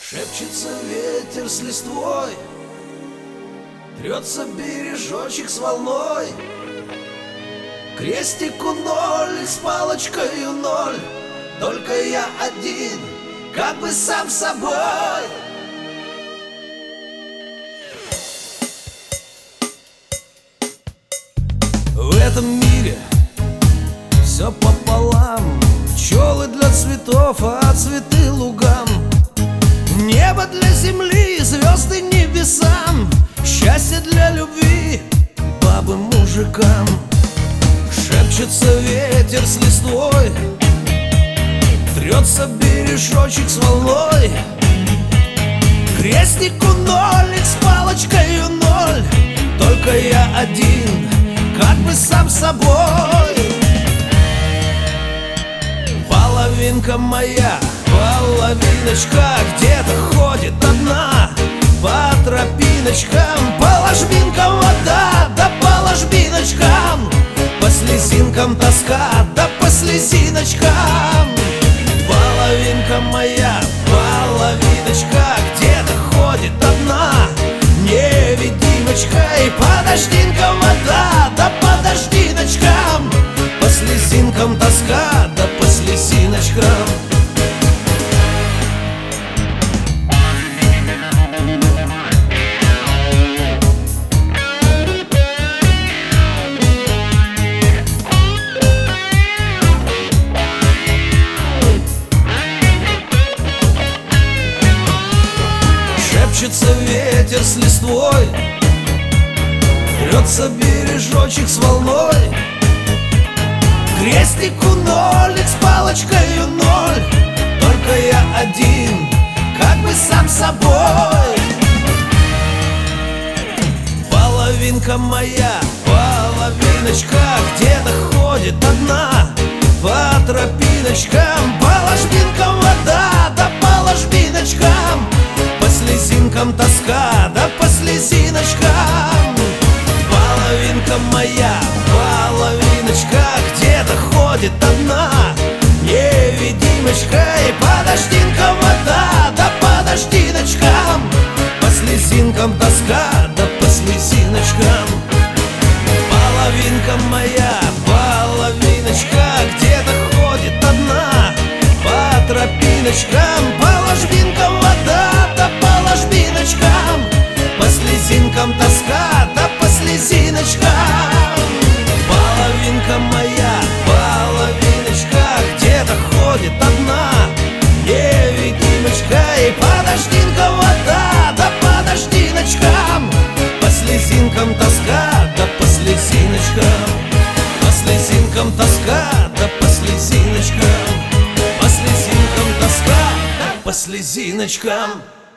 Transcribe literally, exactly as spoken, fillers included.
Шепчется ветер с листвой, трется бережочек с волной. Крестику ноль, с палочкою ноль, только я один, как бы сам собой. В этом мире все пополам, пчелы для цветов, а цветы лугам. Небо для земли, звезды небесам, счастье для любви, бабы мужикам. Шепчется ветер с листвой, трется бережочек с волной. Крестику нолик, с палочкою ноль, только я один, как бы сам собой. Половинка моя, половиночка, где-то ходит одна по тропиночкам, по ложбинкам вода, да по ложбиночкам, по слезинкам тоска, да по слезиночкам. Половинка моя, половиночка, где-то ходит одна невидимочка, и по дождинкам вода, да по дождиночкам, по слезинкам тоска, да по слезиночкам. Шепчется ветер с листвой, трется бережочек с волной. Крестику нолик, с палочкою ноль, только я один, как бы сам собой. Половинка моя, половиночка, где-то ходит одна по тропиночкам, по ложбинкам вода, да по ложбиночкам, по слезинкам тоска, да по слезиночкам. Половинка моя, половиночка, где-то ходит одна невидимочка, и по дождинкам вода, да по дождиночкам, по слезинкам тоска, да по слезиночкам. Половинка моя, половиночка, где-то ходит одна по тропиночкам, по ложбинкам вода, да по ложбиночкам, по слезинкам тоска, да по слезиночкам. Половинка моя, половиночка, где-то ходит одна невидимочка, и по дождинкам вода, да по дождиночкам, по слезинкам тоска, да по слезиночкам, по слезинкам тоска, да по слезиночкам, по слезинкам тоска, да по слезиночкам.